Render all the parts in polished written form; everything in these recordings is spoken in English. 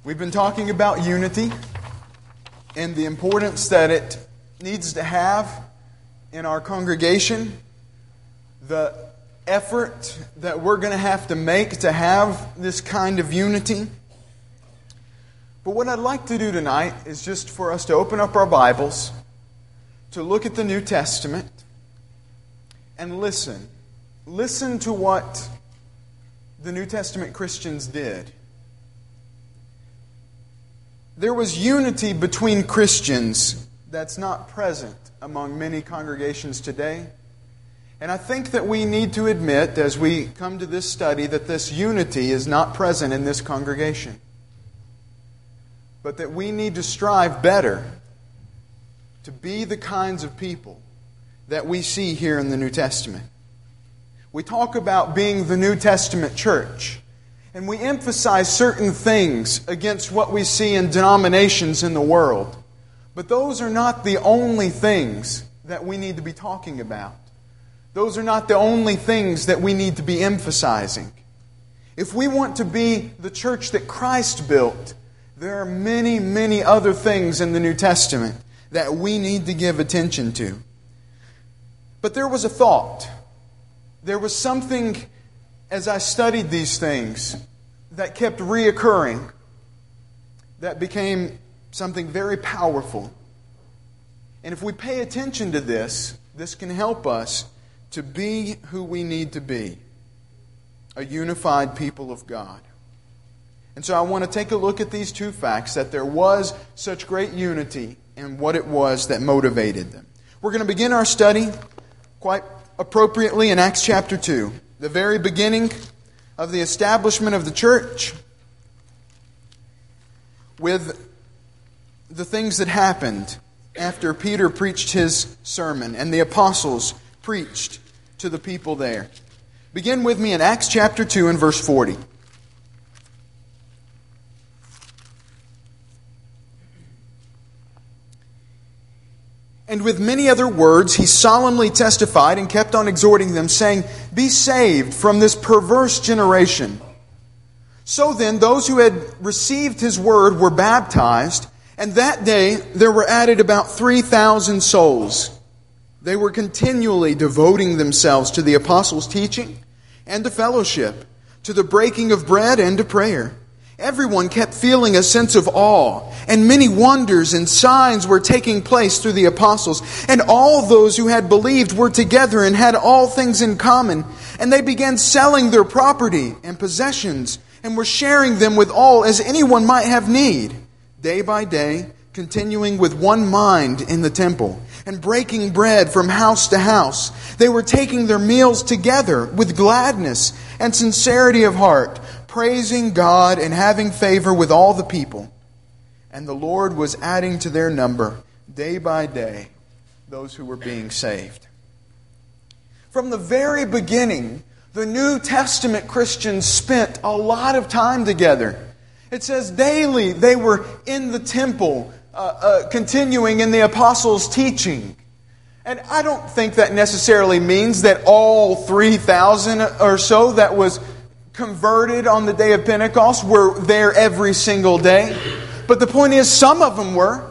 We've been talking about unity and the importance that it needs to have in our congregation, the effort that we're going to have to make to have this kind of unity. But what I'd like to do tonight is just for us to open up our Bibles, to look at the New Testament, and listen. Listen to what the New Testament Christians did. There was unity between Christians that's not present among many congregations today. And I think that we need to admit, as we come to this study, that this unity is not present in this congregation. But that we need to strive better to be the kinds of people that we see here in the New Testament. We talk about being the New Testament church. And we emphasize certain things against what we see in denominations in the world. But those are not the only things that we need to be talking about. Those are not the only things that we need to be emphasizing. If we want to be the church that Christ built, there are many, many other things in the New Testament that we need to give attention to. But there was a thought. There was something, as I studied these things, that kept reoccurring, that became something very powerful. And if we pay attention to this, this can help us to be who we need to be, a unified people of God. And so I want to take a look at these two facts, that there was such great unity and what it was that motivated them. We're going to begin our study quite appropriately in Acts chapter 2, the very beginning of the establishment of the church, with the things that happened after Peter preached his sermon and the apostles preached to the people there. Begin with me in Acts chapter 2 and verse 40. And with many other words, he solemnly testified and kept on exhorting them, saying, "Be saved from this perverse generation." So then, those who had received his word were baptized, and that day there were added about 3,000 souls. They were continually devoting themselves to the apostles' teaching and to fellowship, to the breaking of bread and to prayer. Everyone kept feeling a sense of awe, and many wonders and signs were taking place through the apostles. And all those who had believed were together and had all things in common. And they began selling their property and possessions, and were sharing them with all as anyone might have need. Day by day, continuing with one mind in the temple, and breaking bread from house to house. They were taking their meals together with gladness and sincerity of heart, praising God and having favor with all the people. And the Lord was adding to their number, day by day, those who were being saved. From the very beginning, the New Testament Christians spent a lot of time together. It says daily they were in the temple, continuing in the apostles' teaching. And I don't think that necessarily means that all 3,000 or so that was converted on the day of Pentecost were there every single day. But the point is, some of them were.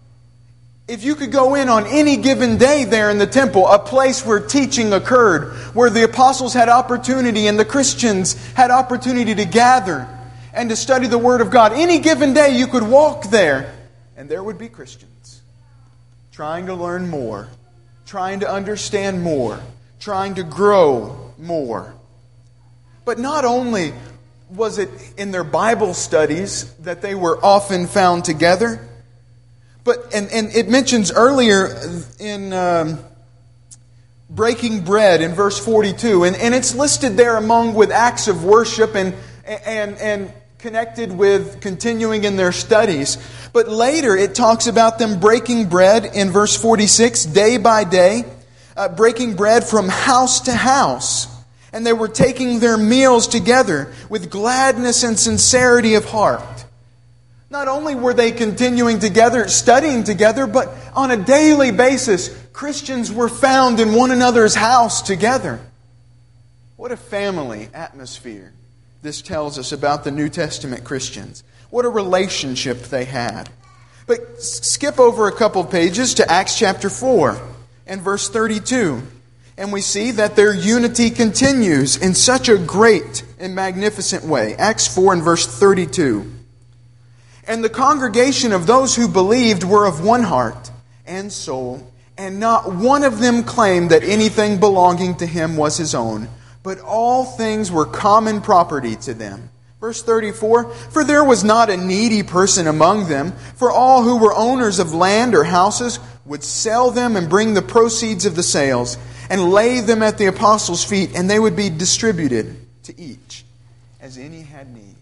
If you could go in on any given day there in the temple, a place where teaching occurred, where the apostles had opportunity and the Christians had opportunity to gather and to study the Word of God, any given day you could walk there, and there would be Christians trying to learn more, trying to understand more, trying to grow more. But not only was it in their Bible studies that they were often found together, but and it mentions earlier in breaking bread in verse 42, and it's listed there among with acts of worship and connected with continuing in their studies. But later it talks about them breaking bread in verse 46, day by day, breaking bread from house to house. And they were taking their meals together with gladness and sincerity of heart. Not only were they continuing together, studying together, but on a daily basis, Christians were found in one another's house together. What a family atmosphere this tells us about the New Testament Christians. What a relationship they had. But skip over a couple of pages to Acts chapter 4 and verse 32. And we see that their unity continues in such a great and magnificent way. Acts 4 and verse 32. And the congregation of those who believed were of one heart and soul, and not one of them claimed that anything belonging to him was his own, but all things were common property to them. Verse 34, for there was not a needy person among them, for all who were owners of land or houses would sell them and bring the proceeds of the sales and lay them at the apostles' feet, and they would be distributed to each as any had need.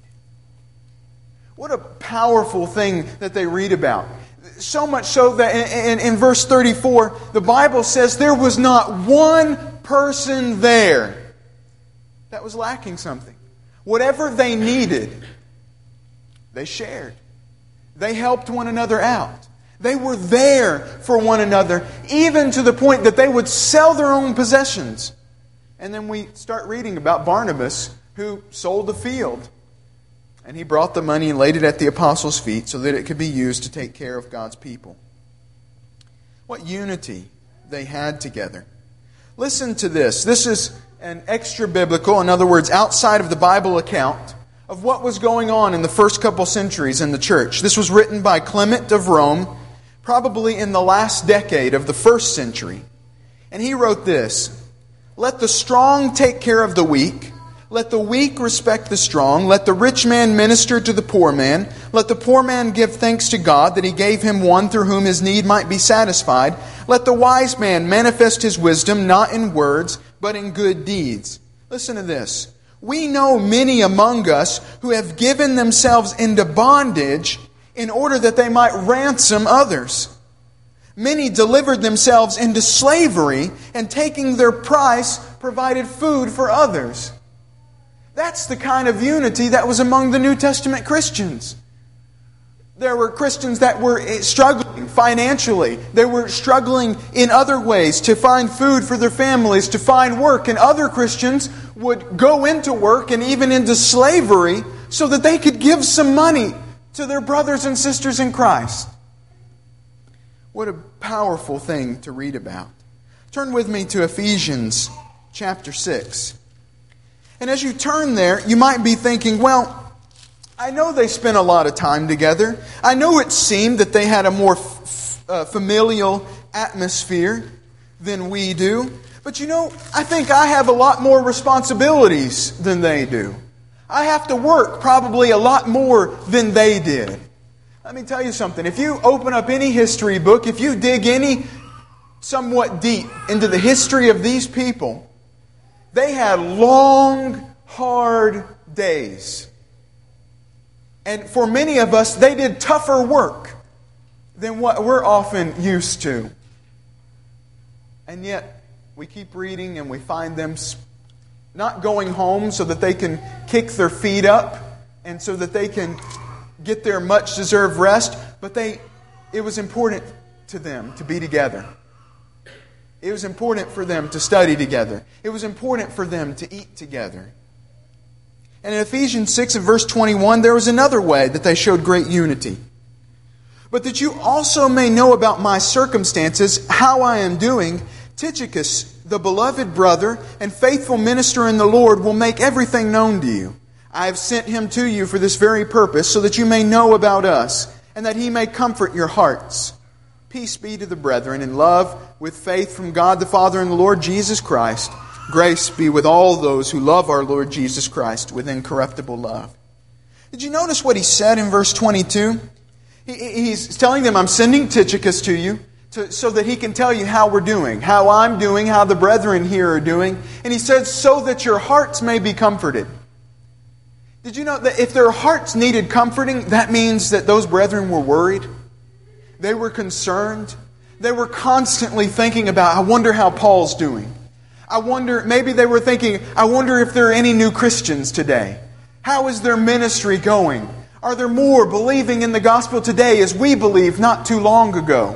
What a powerful thing that they read about. So much so that in verse 34, the Bible says there was not one person there that was lacking something. Whatever they needed, they shared. They helped one another out. They were there for one another, even to the point that they would sell their own possessions. And then we start reading about Barnabas, who sold the field. And he brought the money and laid it at the apostles' feet so that it could be used to take care of God's people. What unity they had together. Listen to this. This is an extra-biblical, in other words, outside of the Bible account of what was going on in the first couple centuries in the church. This was written by Clement of Rome, probably in the last decade of the first century. And he wrote this, let the strong take care of the weak. Let the weak respect the strong. Let the rich man minister to the poor man. Let the poor man give thanks to God that he gave him one through whom his need might be satisfied. Let the wise man manifest his wisdom, not in words, but in good deeds. Listen to this. We know many among us who have given themselves into bondage in order that they might ransom others. Many delivered themselves into slavery and taking their price provided food for others. That's the kind of unity that was among the New Testament Christians. There were Christians that were struggling financially. They were struggling in other ways to find food for their families, to find work. And other Christians would go into work and even into slavery so that they could give some money to their brothers and sisters in Christ. What a powerful thing to read about. Turn with me to Ephesians chapter 6. And as you turn there, you might be thinking, well, I know they spent a lot of time together. I know it seemed that they had a more familial atmosphere than we do. But you know, I think I have a lot more responsibilities than they do. I have to work probably a lot more than they did. Let me tell you something. If you open up any history book, if you dig any somewhat deep into the history of these people, they had long, hard days. And for many of us, they did tougher work than what we're often used to. And yet, we keep reading and we find them not going home so that they can kick their feet up and so that they can get their much-deserved rest, but it was important to them to be together. It was important for them to study together. It was important for them to eat together. And in Ephesians 6 and verse 21, there was another way that they showed great unity. But that you also may know about my circumstances, how I am doing, Tychicus, the beloved brother and faithful minister in the Lord, will make everything known to you. I have sent him to you for this very purpose, so that you may know about us, and that he may comfort your hearts. Peace be to the brethren in love, with faith from God the Father and the Lord Jesus Christ. Grace be with all those who love our Lord Jesus Christ with incorruptible love. Did you notice what he said in verse 22? He's telling them, I'm sending Tychicus to you so that he can tell you how we're doing, how I'm doing, how the brethren here are doing. And he says, so that your hearts may be comforted. Did you know that if their hearts needed comforting, that means that those brethren were worried? They were concerned. They were constantly thinking about, I wonder how Paul's doing. I wonder, maybe they were thinking, I wonder if there are any new Christians today. How is their ministry going? Are there more believing in the gospel today as we believed not too long ago?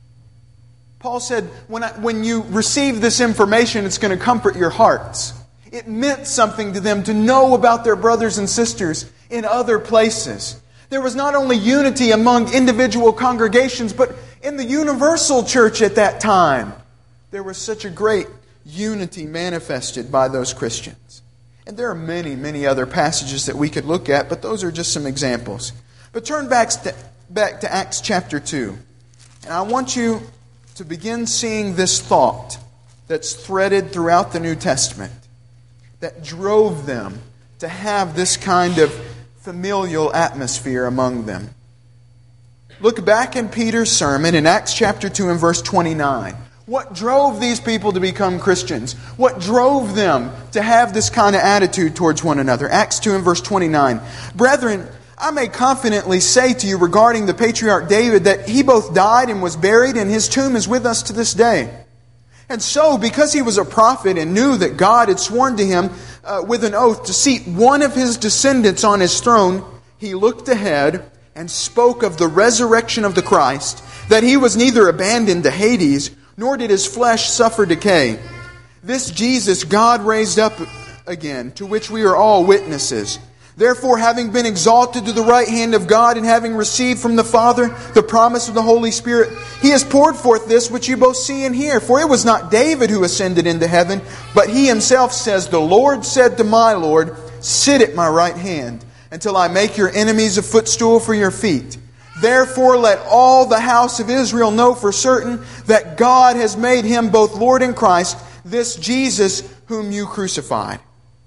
Paul said, when you receive this information, it's going to comfort your hearts. It meant something to them to know about their brothers and sisters in other places. There was not only unity among individual congregations, but in the universal church at that time, there was such a great unity manifested by those Christians. And there are many, many other passages that we could look at, but those are just some examples. But turn back to Acts chapter 2. And I want you to begin seeing this thought that's threaded throughout the New Testament that drove them to have this kind of familial atmosphere among them. Look back in Peter's sermon in Acts chapter 2 and verse 29. What drove these people to become Christians? What drove them to have this kind of attitude towards one another? Acts 2 and verse 29. Brethren, I may confidently say to you regarding the patriarch David that he both died and was buried, and his tomb is with us to this day. And so, because he was a prophet and knew that God had sworn to him with an oath to seat one of his descendants on his throne, he looked ahead and spoke of the resurrection of the Christ, that he was neither abandoned to Hades, nor did his flesh suffer decay. This Jesus God raised up again, to which we are all witnesses. Therefore, having been exalted to the right hand of God, and having received from the Father the promise of the Holy Spirit, He has poured forth this which you both see and hear. For it was not David who ascended into heaven, but he himself says, The Lord said to my Lord, Sit at my right hand, until I make your enemies a footstool for your feet. Therefore let all the house of Israel know for certain that God has made him both Lord and Christ, this Jesus whom you crucified.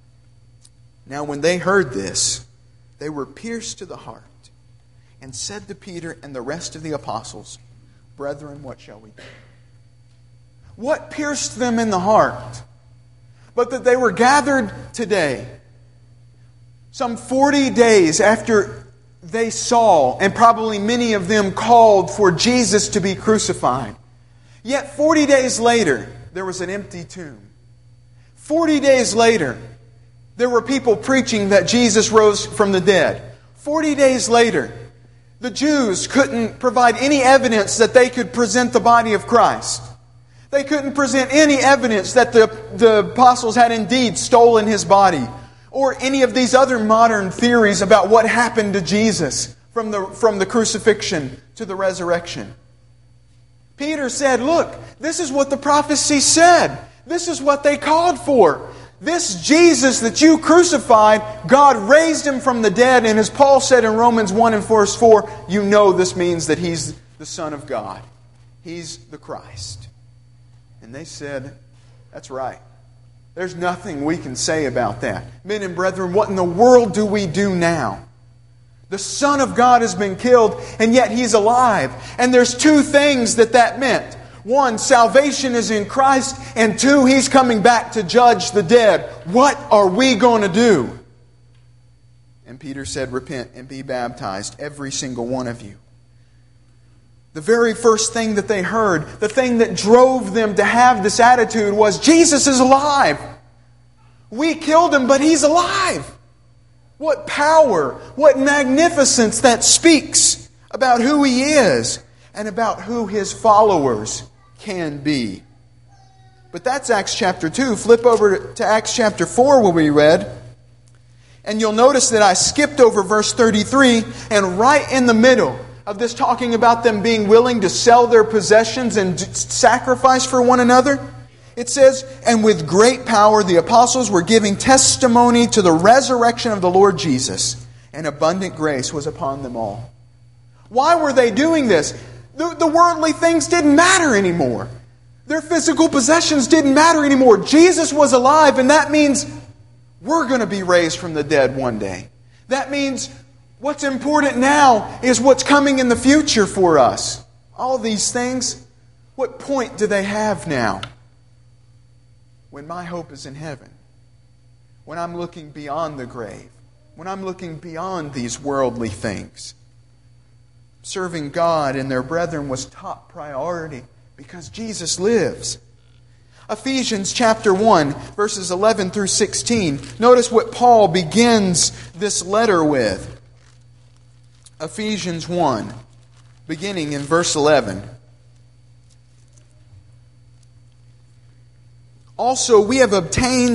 Now when they heard this, they were pierced to the heart, and said to Peter and the rest of the apostles, Brethren, what shall we do? What pierced them in the heart? But that they were gathered today, some 40 days after they saw, and probably many of them called for Jesus to be crucified. Yet 40 days later, there was an empty tomb. 40 days later, there were people preaching that Jesus rose from the dead. 40 days later, the Jews couldn't provide any evidence that they could present the body of Christ. They couldn't present any evidence that the apostles had indeed stolen His body, or any of these other modern theories about what happened to Jesus from the crucifixion to the resurrection. Peter said, look, this is what the prophecy said. This is what they called for. This Jesus that you crucified, God raised Him from the dead. And as Paul said in Romans 1 and verse 4, you know this means that He's the Son of God. He's the Christ. And they said, that's right. There's nothing we can say about that. Men and brethren, what in the world do we do now? The Son of God has been killed, and yet He's alive. And there's two things that meant. One, salvation is in Christ, and two, He's coming back to judge the dead. What are we going to do? And Peter said, repent and be baptized, every single one of you. The very first thing that they heard, the thing that drove them to have this attitude was, Jesus is alive. We killed Him, but He's alive. What power, what magnificence that speaks about who He is and about who His followers can be. But that's Acts chapter 2. Flip over to Acts chapter 4 where we read. And you'll notice that I skipped over verse 33, and right in the middle of this talking about them being willing to sell their possessions and sacrifice for one another, it says, and with great power the apostles were giving testimony to the resurrection of the Lord Jesus, and abundant grace was upon them all. Why were they doing this? The worldly things didn't matter anymore. Their physical possessions didn't matter anymore. Jesus was alive, and that means we're going to be raised from the dead one day. That means what's important now is what's coming in the future for us. All these things, what point do they have now? When my hope is in heaven. When I'm looking beyond the grave. When I'm looking beyond these worldly things. Serving God and their brethren was top priority because Jesus lives. Ephesians chapter 1, verses 11 through 16. Notice what Paul begins this letter with. Ephesians 1, beginning in verse 11. Also, we have obtained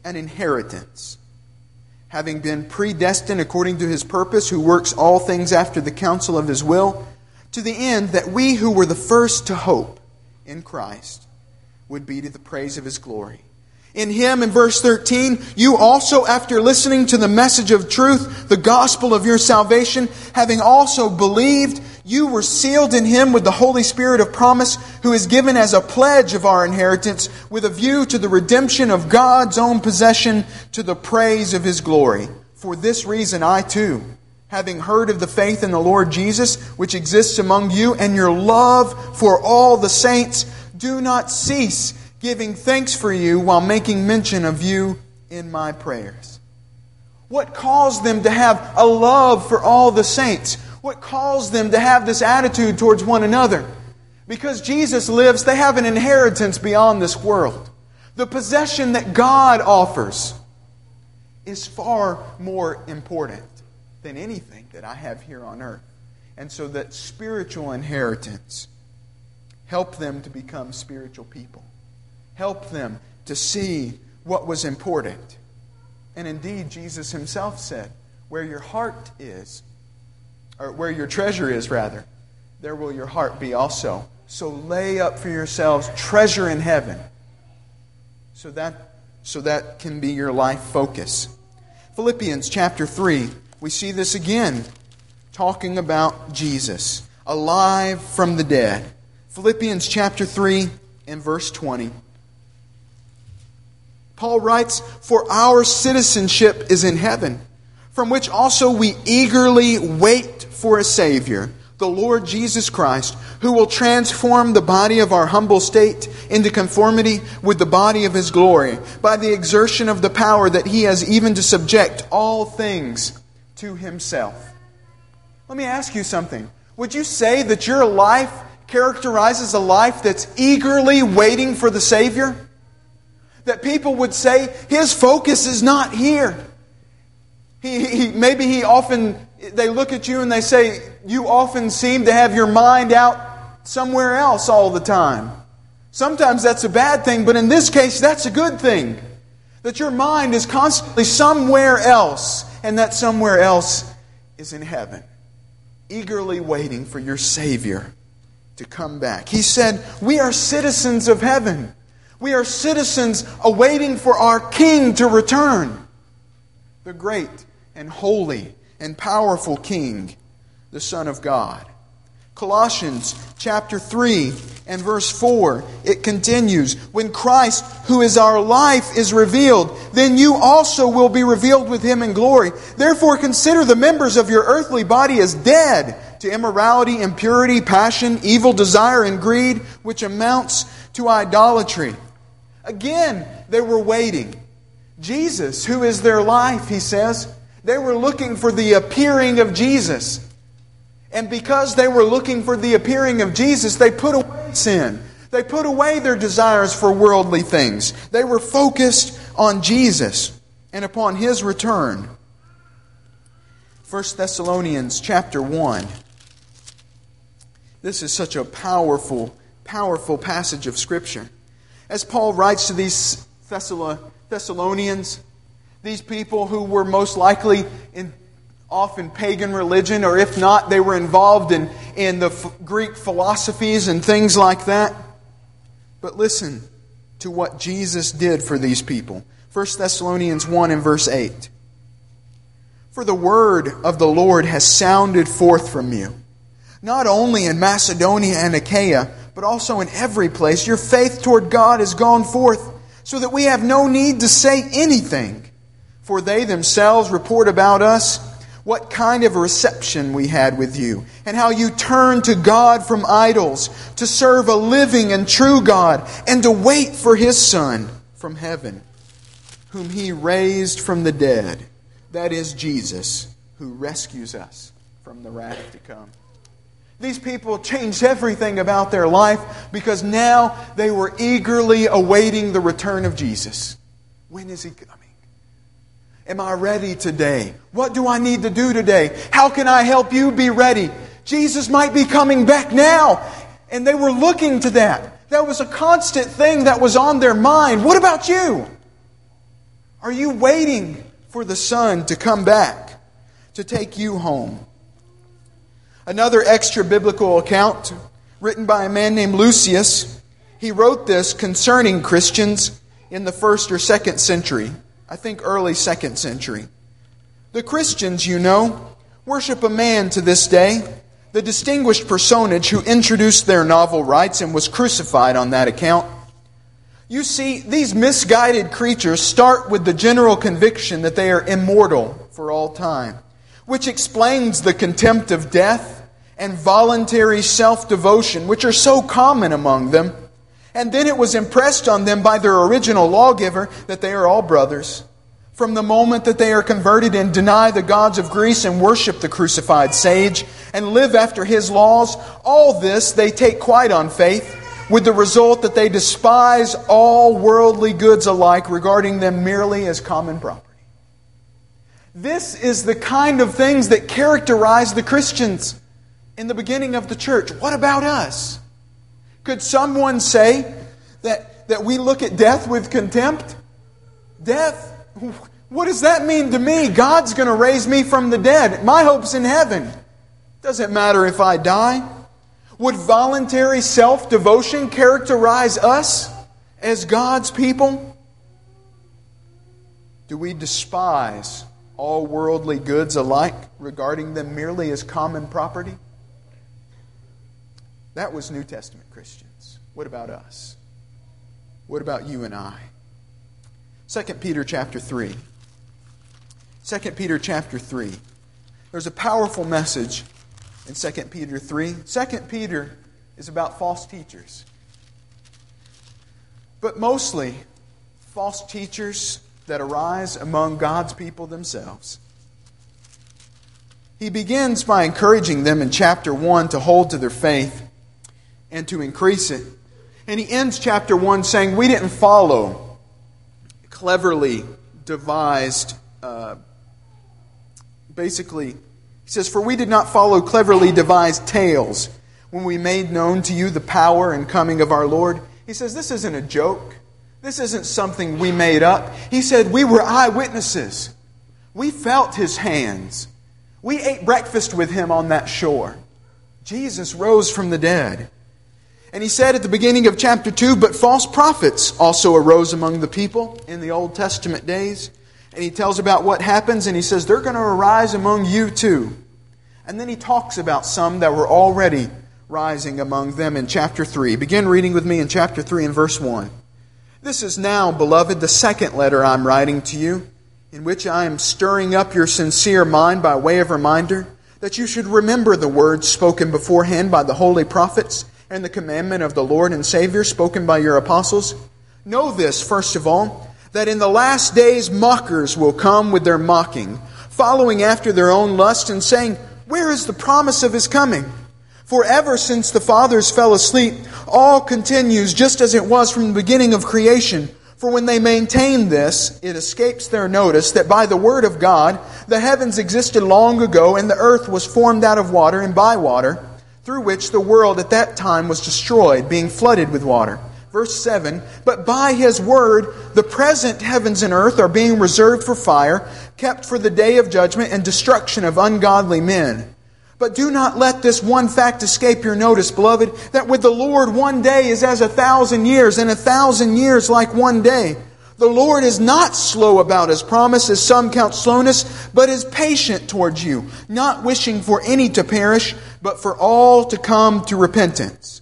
an inheritance, having been predestined according to His purpose, who works all things after the counsel of His will, to the end that we who were the first to hope in Christ would be to the praise of His glory. In Him, in verse 13, you also, after listening to the message of truth, the gospel of your salvation, having also believed, you were sealed in Him with the Holy Spirit of promise, who is given as a pledge of our inheritance, with a view to the redemption of God's own possession, to the praise of His glory. For this reason I too, having heard of the faith in the Lord Jesus, which exists among you, and your love for all the saints, do not cease giving thanks for you while making mention of you in my prayers. What caused them to have a love for all the saints? What caused them to have this attitude towards one another? Because Jesus lives, they have an inheritance beyond this world. The possession that God offers is far more important than anything that I have here on earth. And so that spiritual inheritance helped them to become spiritual people. Help them to see what was important. And indeed, Jesus Himself said, where your heart is, or where your treasure is, rather, there will your heart be also. So lay up for yourselves treasure in heaven, so that can be your life focus. Philippians chapter 3, we see this again, talking about Jesus, alive from the dead. Philippians chapter 3 and verse 20. Paul writes, for our citizenship is in heaven, from which also we eagerly wait for a Savior, the Lord Jesus Christ, who will transform the body of our humble state into conformity with the body of His glory, by the exertion of the power that He has even to subject all things to Himself. Let me ask you something. Would you say that your life characterizes a life that's eagerly waiting for the Savior? That people would say, his focus is not here. Maybe they look at you and they say, you often seem to have your mind out somewhere else all the time. Sometimes that's a bad thing, but in this case, that's a good thing. That your mind is constantly somewhere else, and that somewhere else is in heaven, eagerly waiting for your Savior to come back. He said, we are citizens of heaven. We are citizens awaiting for our King to return. The great and holy and powerful King, the Son of God. Colossians chapter 3 and verse 4, it continues, when Christ, who is our life, is revealed, then you also will be revealed with Him in glory. Therefore consider the members of your earthly body as dead to immorality, impurity, passion, evil desire, and greed, which amounts to idolatry. Again, they were waiting. Jesus, who is their life, he says, they were looking for the appearing of Jesus. And because they were looking for the appearing of Jesus, they put away sin. They put away their desires for worldly things. They were focused on Jesus and upon His return. 1 Thessalonians chapter 1. This is such a powerful, powerful passage of Scripture. As Paul writes to these Thessalonians, these people who were most likely in often pagan religion, or if not, they were involved in the Greek philosophies and things like that. But listen to what Jesus did for these people. 1 Thessalonians 1 and verse 8. For the word of the Lord has sounded forth from you, not only in Macedonia and Achaia, but also in every place. Your faith toward God has gone forth, so that we have no need to say anything. For they themselves report about us what kind of a reception we had with you, and how you turned to God from idols, to serve a living and true God, and to wait for His Son from heaven, whom He raised from the dead. That is Jesus, who rescues us from the wrath to come. These people changed everything about their life because now they were eagerly awaiting the return of Jesus. When is He coming? Am I ready today? What do I need to do today? How can I help you be ready? Jesus might be coming back now. And they were looking to that. That was a constant thing that was on their mind. What about you? Are you waiting for the Son to come back to take you home? Another extra biblical account written by a man named Lucius. He wrote this concerning Christians in the 1st or 2nd century. I think early 2nd century. The Christians, you know, worship a man to this day, the distinguished personage who introduced their novel rights and was crucified on that account. You see, these misguided creatures start with the general conviction that they are immortal for all time, which explains the contempt of death and voluntary self-devotion, which are so common among them. And then it was impressed on them by their original lawgiver that they are all brothers. From the moment that they are converted and deny the gods of Greece and worship the crucified sage and live after his laws, all this they take quite on faith, with the result that they despise all worldly goods alike, regarding them merely as common property. This is the kind of things that characterize the Christians in the beginning of the church. What about us? Could someone say that we look at death with contempt? Death? What does that mean to me? God's going to raise me from the dead. My hope's in heaven. Doesn't matter if I die. Would voluntary self-devotion characterize us as God's people? Do we despise all worldly goods alike, regarding them merely as common property? That was New Testament Christians. What about us? What about you and I? 2 Peter chapter 3. 2 Peter chapter 3. There's a powerful message in 2 Peter 3. 2 Peter is about false teachers. But mostly false teachers that arise among God's people themselves. He begins by encouraging them in chapter 1 to hold to their faith and to increase it. And he ends chapter 1 saying, we didn't follow cleverly devised, he says, for we did not follow cleverly devised tales when we made known to you the power and coming of our Lord. He says, this isn't a joke. This isn't something we made up. He said, we were eyewitnesses. We felt His hands. We ate breakfast with Him on that shore. Jesus rose from the dead. And he said at the beginning of chapter 2, but false prophets also arose among the people in the Old Testament days. And he tells about what happens, and he says, they're going to arise among you too. And then he talks about some that were already rising among them in chapter 3. Begin reading with me in chapter 3 and verse 1. This is now, beloved, the second letter I'm writing to you, in which I am stirring up your sincere mind by way of reminder, that you should remember the words spoken beforehand by the holy prophets, and the commandment of the Lord and Savior spoken by your apostles. Know this, first of all, that in the last days mockers will come with their mocking, following after their own lust and saying, where is the promise of His coming? For ever since the fathers fell asleep, all continues just as it was from the beginning of creation. For when they maintain this, it escapes their notice that by the word of God, the heavens existed long ago, and the earth was formed out of water and by water, through which the world at that time was destroyed, being flooded with water. Verse 7, but by His word, the present heavens and earth are being reserved for fire, kept for the day of judgment and destruction of ungodly men. But do not let this one fact escape your notice, beloved, that with the Lord 1 day is as 1,000 years, and 1,000 years like 1 day. The Lord is not slow about His promise, as some count slowness, but is patient towards you, not wishing for any to perish, but for all to come to repentance.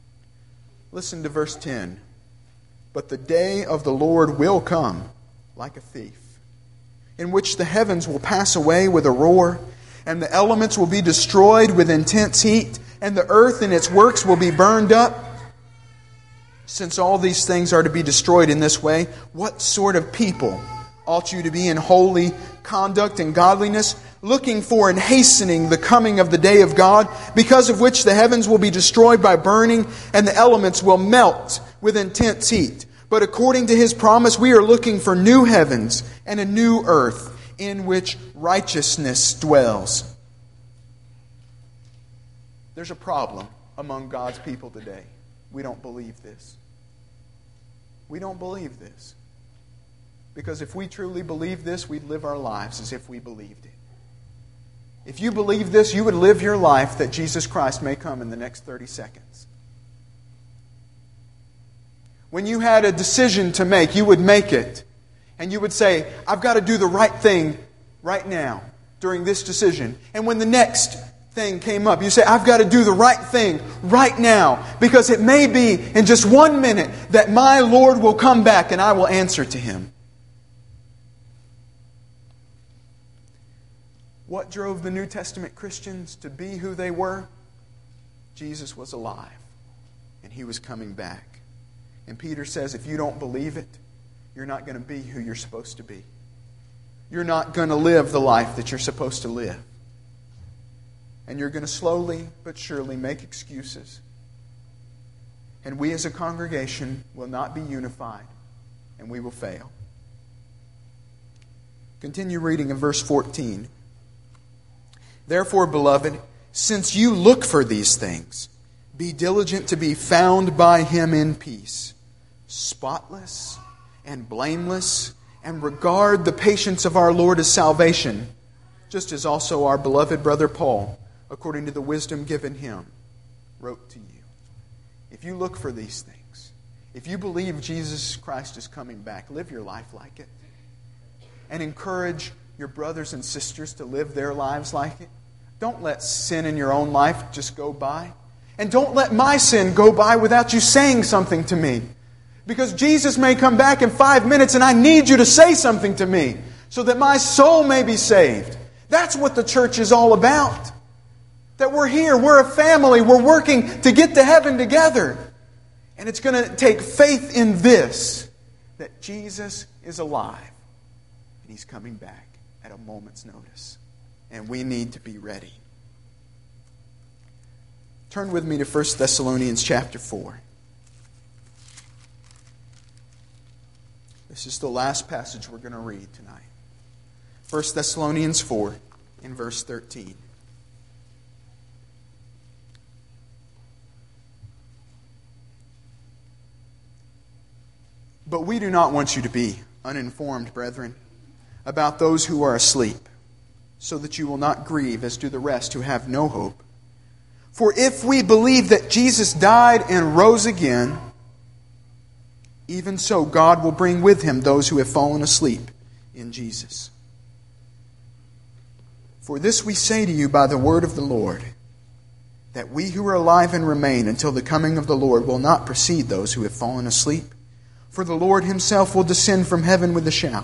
Listen to verse 10. But the day of the Lord will come like a thief, in which the heavens will pass away with a roar, and the elements will be destroyed with intense heat, and the earth and its works will be burned up. Since all these things are to be destroyed in this way, what sort of people ought you to be in holy conduct and godliness, looking for and hastening the coming of the day of God, because of which the heavens will be destroyed by burning, and the elements will melt with intense heat? But according to His promise, we are looking for new heavens and a new earth in which righteousness dwells. There's a problem among God's people today. We don't believe this. We don't believe this. Because if we truly believe this, we'd live our lives as if we believed it. If you believe this, you would live your life that Jesus Christ may come in the next 30 seconds. When you had a decision to make, you would make it. And you would say, I've got to do the right thing right now during this decision. And when the next thing came up, you say, I've got to do the right thing right now. Because it may be in just 1 minute that my Lord will come back and I will answer to Him. What drove the New Testament Christians to be who they were? Jesus was alive, and He was coming back. And Peter says, if you don't believe it, you're not going to be who you're supposed to be. You're not going to live the life that you're supposed to live. And you're going to slowly but surely make excuses. And we as a congregation will not be unified, and we will fail. Continue reading in verse 14. Therefore, beloved, since you look for these things, be diligent to be found by Him in peace, spotless and blameless, and regard the patience of our Lord as salvation, just as also our beloved brother Paul, according to the wisdom given him, wrote to you. If you look for these things, if you believe Jesus Christ is coming back, live your life like it. And encourage your brothers and sisters to live their lives like it. Don't let sin in your own life just go by. And don't let my sin go by without you saying something to me. Because Jesus may come back in 5 minutes and I need you to say something to me so that my soul may be saved. That's what the church is all about. That we're here, we're a family, we're working to get to heaven together. And it's going to take faith in this, that Jesus is alive and He's coming back at a moment's notice. And we need to be ready. Turn with me to 1 Thessalonians chapter 4. This is the last passage we're going to read tonight. 1 Thessalonians 4 in verse 13. But we do not want you to be uninformed, brethren, about those who are asleep, so that you will not grieve as do the rest who have no hope. For if we believe that Jesus died and rose again, even so God will bring with Him those who have fallen asleep in Jesus. For this we say to you by the word of the Lord, that we who are alive and remain until the coming of the Lord will not precede those who have fallen asleep. For the Lord Himself will descend from heaven with a shout,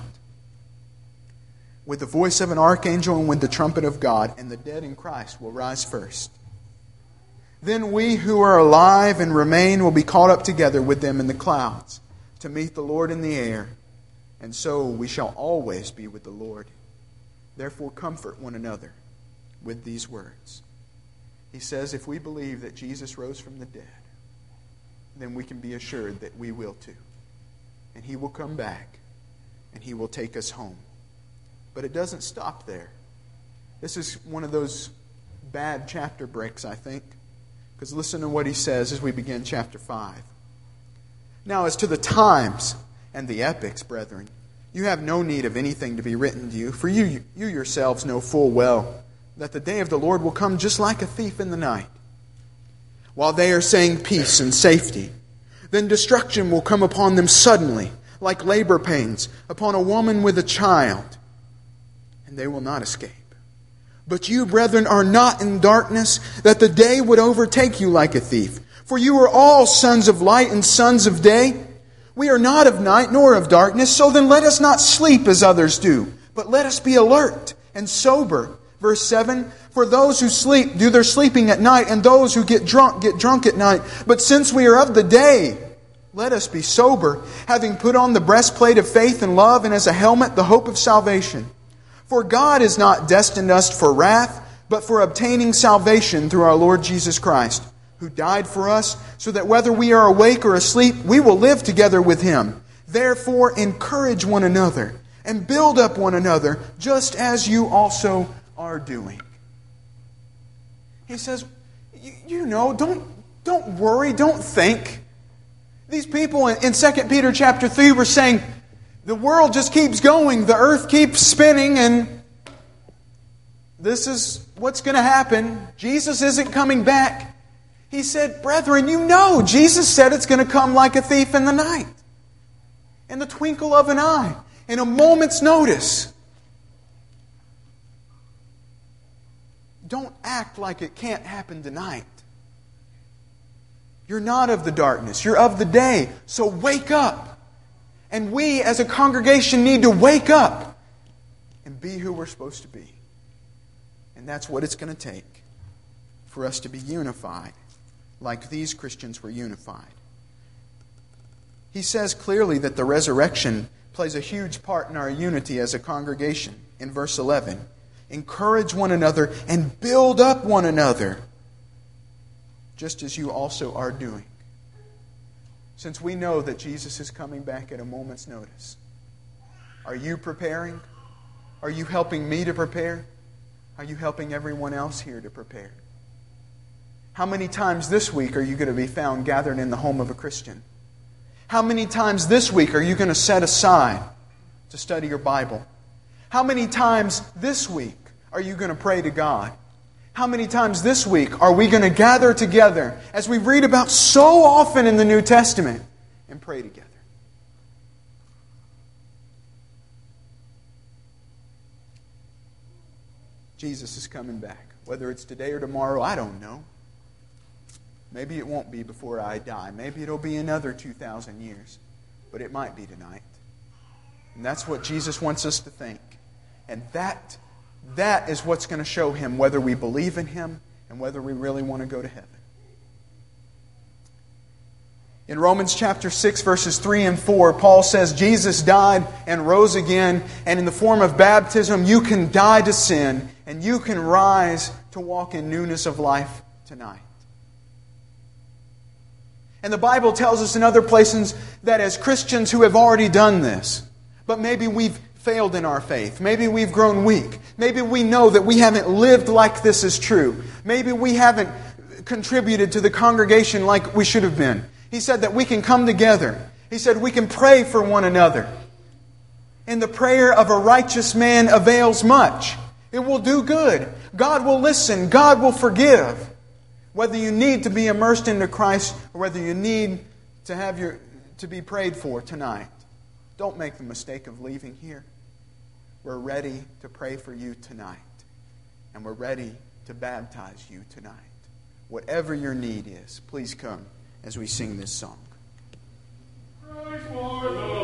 with the voice of an archangel and with the trumpet of God, and the dead in Christ will rise first. Then we who are alive and remain will be caught up together with them in the clouds to meet the Lord in the air, and so we shall always be with the Lord. Therefore comfort one another with these words. He says if we believe that Jesus rose from the dead, then we can be assured that we will too. And He will come back, and He will take us home. But it doesn't stop there. This is one of those bad chapter breaks, I think. Because listen to what he says as we begin chapter 5. Now, as to the times and the epochs, brethren, you have no need of anything to be written to you, for you yourselves know full well that the day of the Lord will come just like a thief in the night. While they are saying peace and safety, then destruction will come upon them suddenly, like labor pains upon a woman with a child, and they will not escape. But you, brethren, are not in darkness, that the day would overtake you like a thief. For you are all sons of light and sons of day. We are not of night nor of darkness, so then let us not sleep as others do, but let us be alert and sober. Verse 7, for those who sleep do their sleeping at night, and those who get drunk at night. But since we are of the day, let us be sober, having put on the breastplate of faith and love, and as a helmet the hope of salvation. For God has not destined us for wrath, but for obtaining salvation through our Lord Jesus Christ, who died for us, so that whether we are awake or asleep, we will live together with Him. Therefore, encourage one another and build up one another, just as you also are doing. He says, don't worry, don't think. These people in 2 Peter chapter 3 were saying, The world just keeps going. The earth keeps spinning, and this is what's going to happen. Jesus isn't coming back. He said, brethren, you know, Jesus said it's going to come like a thief in the night. In the twinkle of an eye. In a moment's notice. Don't act like it can't happen tonight. You're not of the darkness. You're of the day. So wake up. And we as a congregation need to wake up and be who we're supposed to be. And that's what it's going to take for us to be unified like these Christians were unified. He says clearly that the resurrection plays a huge part in our unity as a congregation. In verse 11, encourage one another and build up one another, just as you also are doing. Since we know that Jesus is coming back at a moment's notice, are you preparing? Are you helping me to prepare? Are you helping everyone else here to prepare? How many times this week are you going to be found gathered in the home of a Christian? How many times this week are you going to set aside to study your Bible? How many times this week are you going to pray to God? How many times this week are we going to gather together, as we read about so often in the New Testament, and pray together? Jesus is coming back. Whether it's today or tomorrow, I don't know. Maybe it won't be before I die. Maybe it'll be another 2,000 years. But it might be tonight. And that's what Jesus wants us to think. And that is what's going to show Him whether we believe in Him and whether we really want to go to heaven. In Romans chapter 6, verses 3 and 4, Paul says, Jesus died and rose again, and in the form of baptism you can die to sin, and you can rise to walk in newness of life tonight. And the Bible tells us in other places that as Christians who have already done this, but maybe we've failed in our faith, maybe we've grown weak, maybe we know that we haven't lived like this is true, maybe we haven't contributed to the congregation like we should have been. He said that we can come together. He said we can pray for one another. And the prayer of a righteous man avails much. It will do good. God will listen. God will forgive. Whether you need to be immersed into Christ or whether you need to be prayed for tonight, don't make the mistake of leaving here. We're ready to pray for you tonight. And we're ready to baptize you tonight. Whatever your need is, please come as we sing this song. Praise for the